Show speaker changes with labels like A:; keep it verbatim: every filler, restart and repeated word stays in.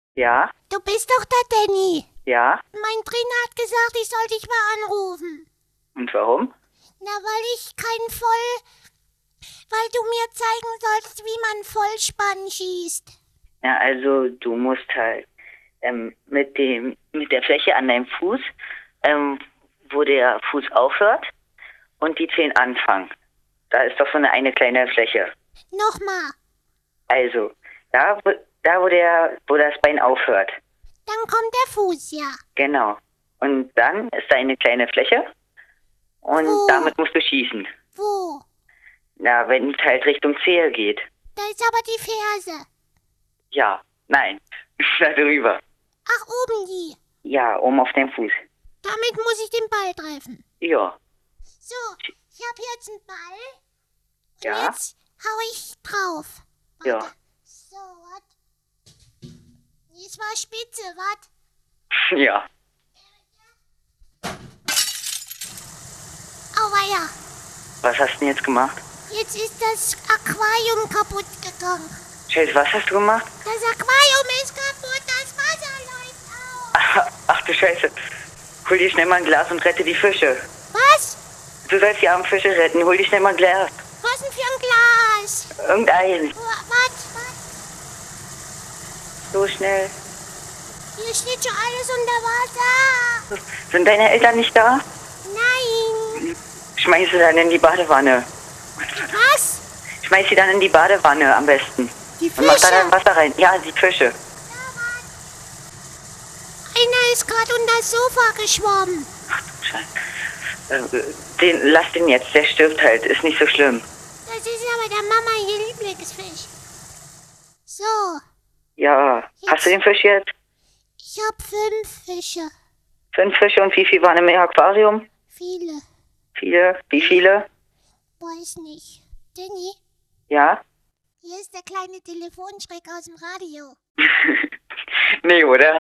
A: Ja,
B: Du bist doch der Danny.
A: ja.
B: Mein Trainer hat gesagt, ich soll dich mal anrufen.
A: Und warum?
B: Na, weil ich kein Voll... Weil du mir zeigen sollst, wie man Vollspann schießt.
A: Ja, also du musst halt ähm, mit dem mit der Fläche an deinem Fuß, ähm, wo der Fuß aufhört und die Zehen anfangen. Da ist doch so eine, eine kleine Fläche.
B: Nochmal.
A: Also, da wo, da wo der wo das Bein aufhört.
B: Dann kommt der Fuß, ja.
A: Genau. Und dann ist da eine kleine Fläche und
B: Wo?
A: damit musst du schießen.
B: Wo?
A: Na, wenn es halt Richtung Zehe geht.
B: Da ist aber die Ferse.
A: Ja, nein, da drüber.
B: Ach, oben die.
A: Ja, oben auf deinem Fuß.
B: Damit muss ich den Ball treffen.
A: Ja,
B: So, ich habe jetzt einen Ball. Und
A: Ja.
B: jetzt hau ich drauf.
A: ja.
B: Warte. So, wat? Das war spitze, wat?
A: Ja.
B: Auweia.
A: Was hast du denn jetzt gemacht?
B: Jetzt ist das Aquarium kaputt gegangen.
A: Scheiße, was hast du gemacht?
B: Das Aquarium ist kaputt, das Wasser läuft aus.
A: Ach, ach du Scheiße. Hol dir schnell mal ein Glas und rette die Fische.
B: Was?
A: Du sollst die armen Fische retten. Hol dir schnell mal ein Glas.
B: Was denn für ein Glas?
A: Irgendein.
B: Wa- Wat? Wat?
A: So schnell.
B: Hier steht schon alles unter Wasser.
A: Sind deine Eltern nicht da?
B: Nein.
A: Schmeiß sie dann in die Badewanne.
B: Was?
A: Schmeiß sie dann in die Badewanne am besten.
B: Die
A: Und mach da
B: Fische?
A: dann Wasser rein. Ja, die Fische.
B: Einer ist gerade unter das Sofa geschwommen.
A: Scheiße. Äh, Den, lass den jetzt. Der stirbt halt. Ist nicht so schlimm.
B: Das ist aber der Mama ihr Lieblingsfisch. So,
A: Ja. Hast du den Fisch jetzt?
B: ich hab fünf Fische.
A: Fünf Fische und wie viel waren im Aquarium?
B: Viele.
A: Viele? Wie viele?
B: Weiß nicht. Danny,
A: Ja?
B: hier ist der kleine Telefonschreck aus dem Radio.
A: Nee, oder?